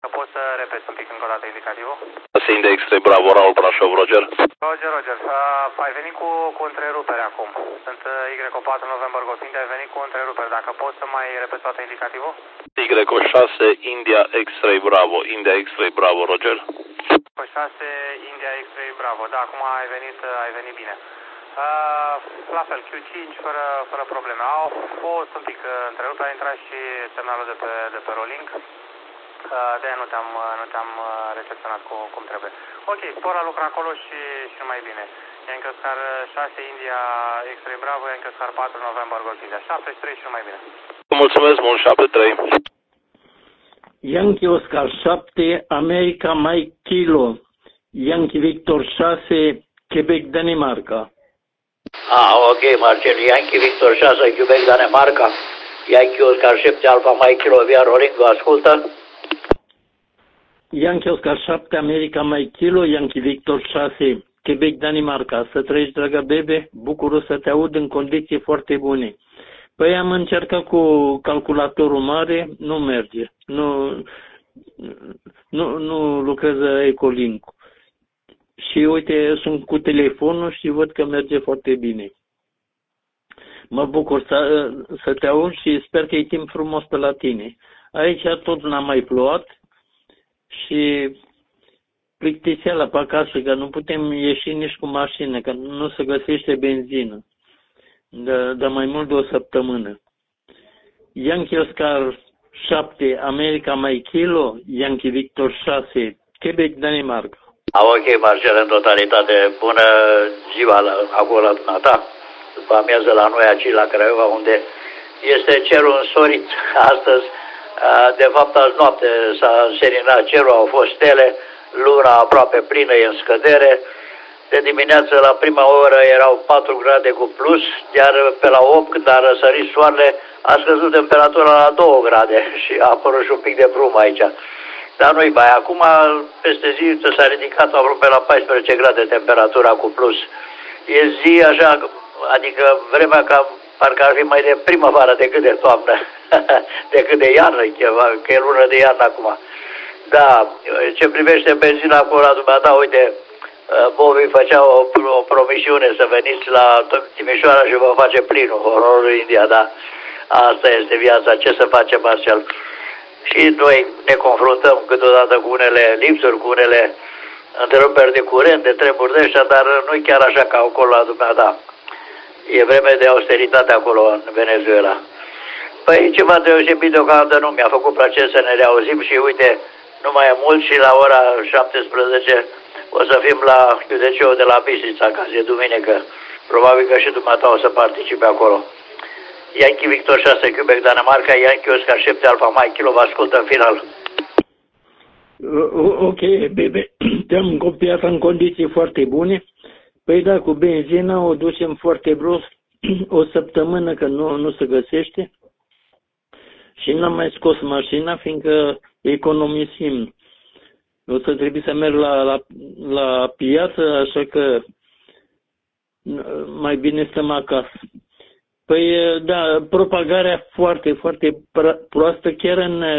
Poți să repeți un pic încă o dată indicativul? India X-Ray Bravo, Raul Brașov, Roger. Roger. Ai venit cu întrerupere acum. Sunt Y4 November Golf India, ai venit cu întrerupere. Dacă poți să mai repeți toată indicativul? Y6 India X-Ray Bravo, India X-Ray Bravo, Roger. Y6 India X-Ray Bravo, da, acum ai venit bine. La fel, Q5 fără probleme. Au fost un pic întrerupere, a intrat și semnalul de pe rolling. De-aia nu te-am recepționat cum trebuie. Ok, spor la lucru acolo și numai bine. Yankee Oscar 6 India X-Ray Bravo, Yankee Oscar 4 November Golf India. 73 și numai bine. Mulțumesc mult, 73. Yankee Oscar 7 America Mike Kilo, Yankee Victor 6 Quebec Danemarca. Ok, Marcel, Yankee Victor 6 Quebec Danemarca, Yankee Oscar 7 Alpha Mike Kilo via rolling, vă ascultă. Yankee Oscar 7 America Mike Kilo, Yankee Victor 6 Quebec Danemarca. Să trăiești, dragă bebe, bucură să te aud în condiții foarte bune. Păi am încercat cu calculatorul mare, nu merge. Nu lucrează Ecolink. Și uite, sunt cu telefonul și văd că merge foarte bine. Mă bucur să te aud și sper că e timp frumos pe la tine. Aici tot n-a mai plouat și plictiseala pe acasă, că nu putem ieși nici cu mașină, că nu se găsește benzină de mai mult de o săptămână. Yankee Oscar 7 America Mike Kilo, Yankee Victor 6 Quebec Danemarca. Ok, Marcel, în totalitate, bună ziua acolo la dumneata, după amiază la noi aici la Craiova, unde este cerul însorit astăzi. De fapt, azi noapte s-a înseninat cerul, au fost stele, luna aproape plină, e în scădere. De dimineață, la prima oră, erau 4 grade cu plus, iar pe la 8, când a răsărit soarele, a scăzut temperatura la 2 grade și a apărut și un pic de brum aici. Dar nu-i bai. Acum, peste zi, s-a ridicat aproape la 14 grade temperatura cu plus. E zi așa, adică vremea ca parcă ar fi mai de primăvară decât de toamnă, decât de iarnă, că e lună de iarnă acum. Da, ce privește benzina acolo la dumneata, uite, Bobi făcea o promisiune să veniți la Timișoara și vă face plinul, hororul India, da. Asta este viața, ce să facem, Marcel? Și noi ne confruntăm câteodată cu unele lipsuri, cu unele întreruperi de curent, de treburi de ăștia, dar nu chiar așa ca acolo la dumneata. E vreme de austeritate acolo în Venezuela. Păi ceva deosebit deocamdată nu mi-a făcut plăcere să ne reauzim și uite, nu mai e mult și la ora 17 o să fim la QDC-ul de la Bistrița, ca zi duminică. Probabil că și dumneata o să participe acolo. Yankee Victor 6 Quebec Danemarca, Yankee Oscar 7 Alpha Mike Kilo, vă ascultă în final. Ok, bebe, te-am copiat în condiții foarte bune. Păi da, cu benzina o ducem foarte brusc, o săptămână că nu se găsește. Și n-am mai scos mașina, fiindcă economisim. O să trebuie să merg la piață, așa că mai bine stăm acasă. Păi da, propagarea foarte, foarte proastă, chiar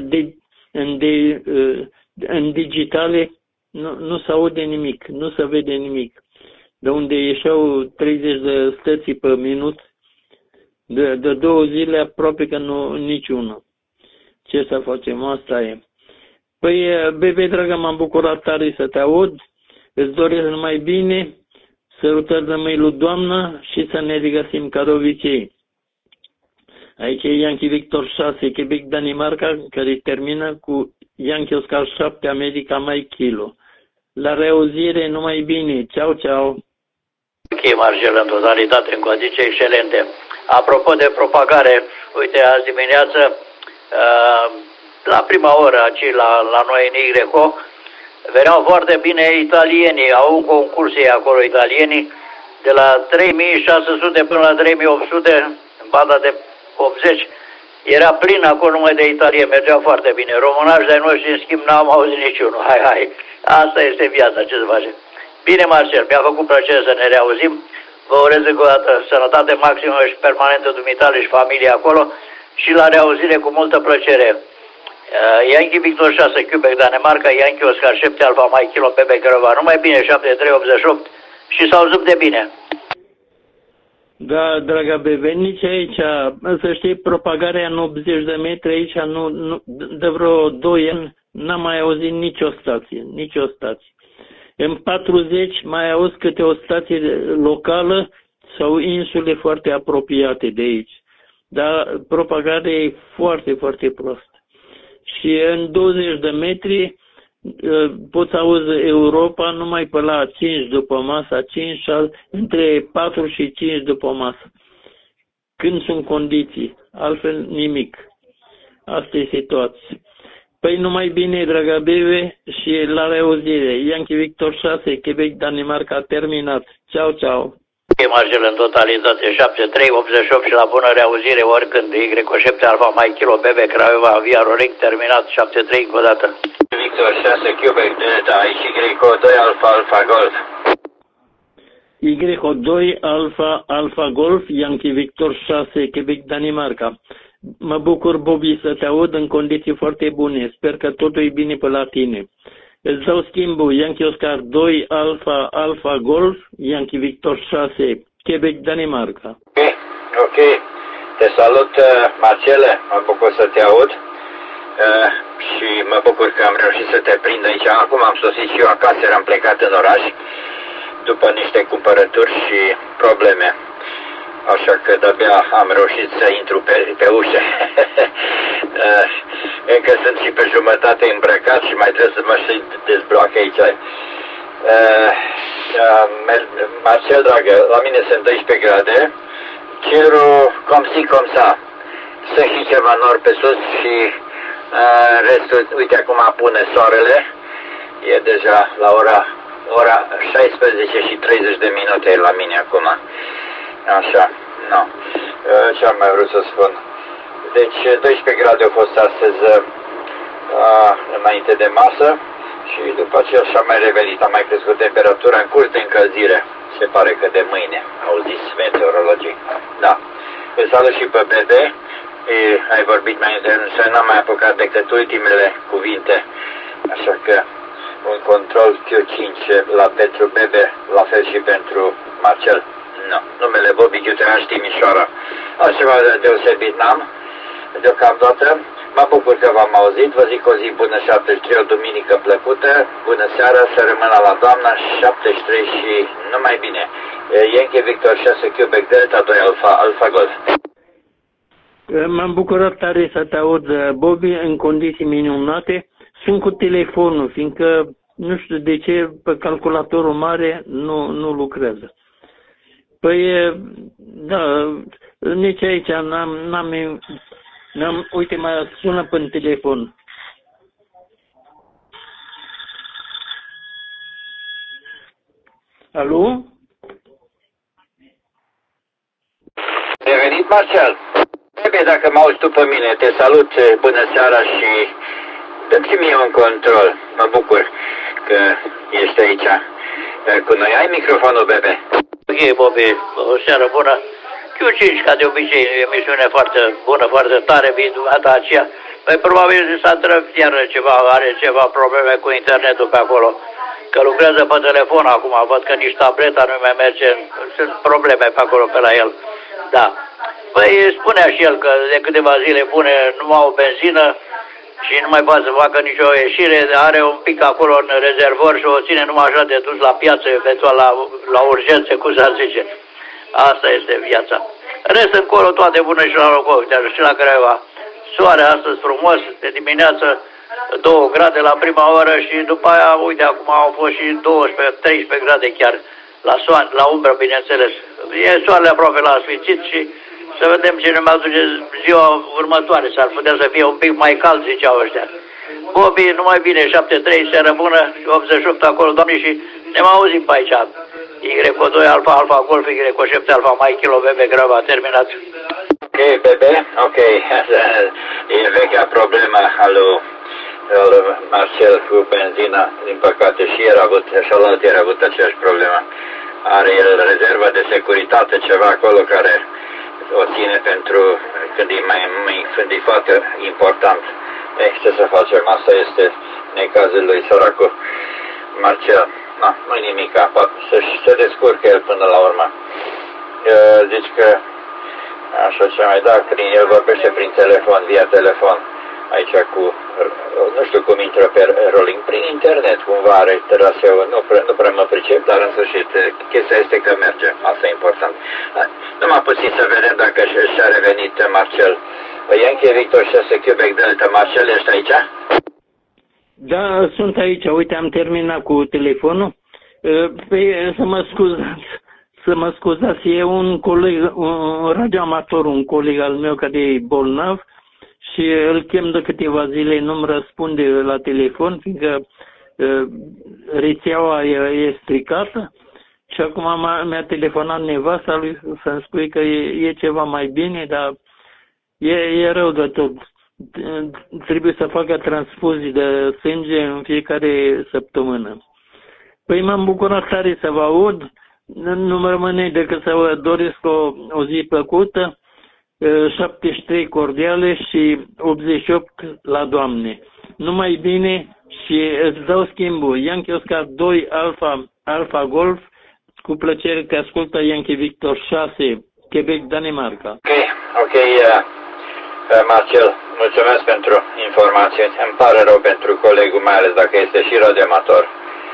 în digitale nu se aude nimic, nu se vede nimic. De unde ieșeau 30 de stății pe minut, de 2 zile aproape că nu niciunul. Ce să facem, asta e. Păi, bebe dragă, m-am bucurat tare să te aud, îți doresc numai bine, sărutări de mâini lui Doamna și să ne regăsim ca de obicei. Aici e Yankee Victor 6, Quebec Danemarca, care termină cu Yankee Oscar 7, America Mike Kilo. La reauzire, numai bine, ceau, ceau. Ok, Marcel, în totalitate, în condiții excelente. Apropo de propagare, uite, azi dimineață, la prima oră aici la noi în YCO, veneau foarte bine italienii, au un concurs ei acolo italienii, de la 3600 până la 3800, în banda de 80, era plin acolo numai de italieni, mergeau foarte bine. Românași de-ai noștri, în schimb, n-am auzit niciunul. Hai, asta este viața, ce să facem. Bine, Marcel, mi-a făcut plăcere să ne reauzim. Vă urez încă o dată sănătate maximă și permanentă dumitale și familie acolo și la reauzire cu multă plăcere. Yankee Victor 6, Quebec, Danemarca, Yankee Oscar 7, Alfa Mike, Kilo, Pepe, Crăva, numai bine, 7388 și s-au zis de bine. Da, dragă bebe, nici aici, să știi, propagarea în 80 de metri aici, de vreo 2 ani, n-am mai auzit nicio stație. În 40 mai auzi câte o stație locală sau insule foarte apropiate de aici. Dar propagarea e foarte, foarte proastă. Și în 20 de metri poți auzi Europa numai pe la 5 după masa, 5, între 4 și 5 după masă. Când sunt condiții, altfel nimic. Asta e situația. Păi numai bine, dragă bebe, și la reauzire. Yankee Victor 6, Quebec, Danemarca, terminat. Ceau, ceau. Marcel în totalitate 7388 și la bună reauzire oricând. Y7 Alfa Mike, Kilo, Bebe, Craiova, Via Roric, terminat 73 încă o dată. Victor 6, Quebec, Delta, aici Y2 Alfa, Alfa Golf. Y2 Alfa, Alfa Golf, Yankee Victor 6, Quebec, Danemarca. Mă bucur, Bobby, să te aud în condiții foarte bune. Sper că totul e bine pe la tine. Îți dau schimbul, Yankee Oscar 2 Alfa, Alfa Golf, Yankee Victor 6, Quebec, Danemarca. Ok. Te salut, Marcele, mă bucur să te aud și mă bucur că am reușit să te prind aici. Acum am sosit și eu acasă, eram plecat în oraș după niște cumpărături și probleme. Așa că de-abia am reușit să intru pe ușă. Încă sunt și pe jumătate îmbrăcat și mai trebuie să mă și dezbroc aici. Marcel, dragă, la mine sunt 12 grade. Cerul cum sa. Sunt și ceva nor pe sus și restul, uite acum pune soarele. E deja la ora 16 și 30 de minute la mine acum. Așa, nu. Ce am mai vrut să spun? Deci 12 grade au fost astăzi înainte de masă și după aceea și-a mai revenit, a mai crescut temperatura în curs de încălzire. Se pare că de mâine, au zis meteorologii. Da. Îl salut și pe Bebe. Ai vorbit mai însă n-am mai apucat decât ultimele cuvinte. Așa că un control Q5 pentru Bebe, la fel și pentru Marcel. Nu, numele Bobby Chiutean, Timișoara. Altceva deosebit n-am, deocamdată. Mă bucur că v-am auzit, vă zic o zi bună 73, o duminică plăcută, bună seara, să rămână la doamna 73 și numai bine. Yankee Victor 6, Quebec, Delta 2 Alfa, Alfa Golf. M-am bucurat tare să te aud, Bobby, în condiții minunate. Sunt cu telefonul, fiindcă nu știu de ce pe calculatorul mare nu lucrează. Păi, da, nici aici uite, mă sună pe telefon. Alo? Revenit, Marcel. Bebe, dacă mă auzi tu pe mine, te salut, bună seara și dă-mi și mie un control. Mă bucur că ești aici cu noi. Ai microfonul, Bebe? Ok, Bobby, o seară bună. Q5, ca de obicei, emisiune foarte bună, foarte tare, data aceea. Păi probabil s-a trăvit iar ceva, are ceva probleme cu internetul pe acolo. Că lucrează pe telefon acum, văd că nici tableta nu mai merge, sunt probleme pe acolo pe la el. Da. Păi spunea și el că de câteva zile bune nu au benzină și nu mai poate să facă nicio ieșire, are un pic acolo în rezervor și o ține numai așa de dus la piață, eventual la urgențe, cum să zice. Asta este viața. Rest încolo toate bune și la locul, dar și la Craiova. Soare astăzi frumos, de dimineață 2 grade la prima oră și după aia, uite, acum au fost și 12-13 grade chiar la soare, la umbră, bineînțeles. E soarele aproape la sfințit și să vedem ce ne mai aduce ziua următoare. S-ar putea să fie un pic mai cald, ziceau ăștia. Bobby, numai bine, 73, seară bună, 88 acolo, doamne, și ne mai auzim pe aici. Y2 Alfa, Alfa Golf, Y7 Alfa Mike, Kilo, Bebe, Grava, terminat. Ok, Bebe, ok. E vechea problemă al Marcel cu benzina, din păcate, și el a avut, și alături a avut aceeași problemă. Are el rezervă de securitate, ceva acolo care o ține pentru când e foarte important Ce să facem? Asta este necazul lui săracul Marcel. Nu-i nimic, să descurcă el până la urmă. Zici că așa ce mai da, el vorbește prin telefon, via telefon, aici cu, nu știu cum intră pe rolling, prin internet, cumva are traseu, nu prea mă pricep, dar în sfârșit, chestia este că merge, asta e important. Numai puțin să vedem dacă și-a revenit Marcel. Yankee Victor 6 Quebec Delta, Marcel, ești aici? Da, sunt aici, uite, am terminat cu telefonul. Păi, să mă scuzați, e un coleg, un radioamator, un coleg al meu care e bolnav și îl chem de câteva zile, nu-mi răspunde la telefon, fiindcă rețeaua e stricată și acum mi-a telefonat nevasta lui să-mi spui că e ceva mai bine, dar e rău de tot. Trebuie să facă transfuzii de sânge în fiecare săptămână. Păi m-am bucurat tare să vă aud, nu-mi rămâne decât să vă doresc o zi plăcută, 73 cordiale și 88 la Doamne. Numai bine și îți dau schimbul. Yankee Oscar 2 Alpha Golf, cu plăcere te ascultă Yankee Victor 6, Quebec, Danemarca. Ok, Marcel, mulțumesc pentru informații. Îmi pare rău pentru colegul, mai ales dacă este și radioamator.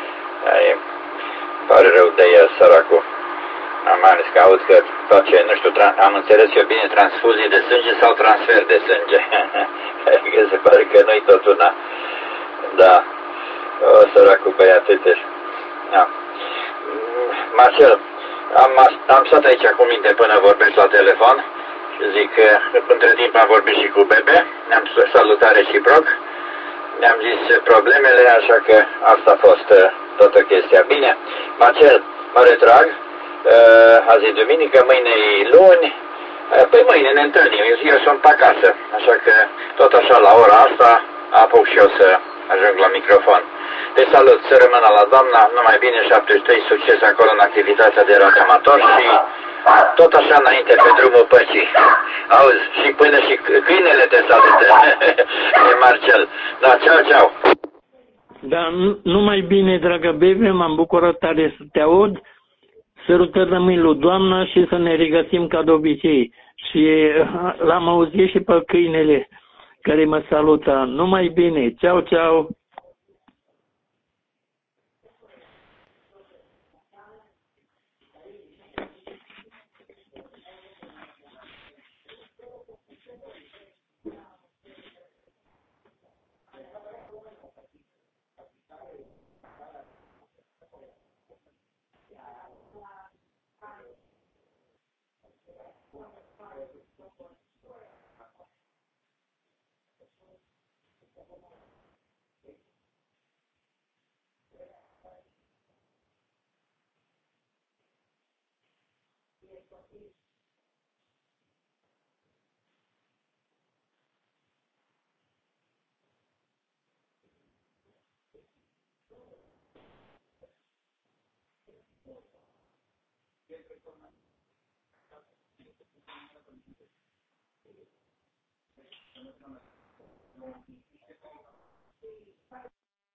Îmi pare rău de el, săracul. Mai ales că aud că face, nu știu, am înțeles eu bine, transfuzii de sânge sau transfer de sânge. Că se pare că nu-i tot una. Da, săracul băiatete. Da. Marcel, am stat aici cu minte până vorbești la telefon. Zic că între timp am vorbit și cu Bebe, ne-am salutat reciproc, ne-am zis problemele, așa că asta a fost toată chestia. Bine, Marcel, mă retrag, azi e duminică, mâine e luni, păi mâine ne întâlnim, eu sunt pe acasă, așa că tot așa la ora asta apuc și eu să ajung la microfon. Te salut, să rămână la doamna, numai bine, 73, succes acolo în activitatea de radioamator și tot așa înainte pe drumul păcii. Auzi, și până și câinele te salută. Marcel. Da, ceau. Da, numai bine, dragă Bebe, m-am bucurat tare să te aud. Sărutări de mâini lui Doamna și să ne regăsim ca de obicei. Și l-am auzit și pe câinele care mă salută. Numai bine. Ceau.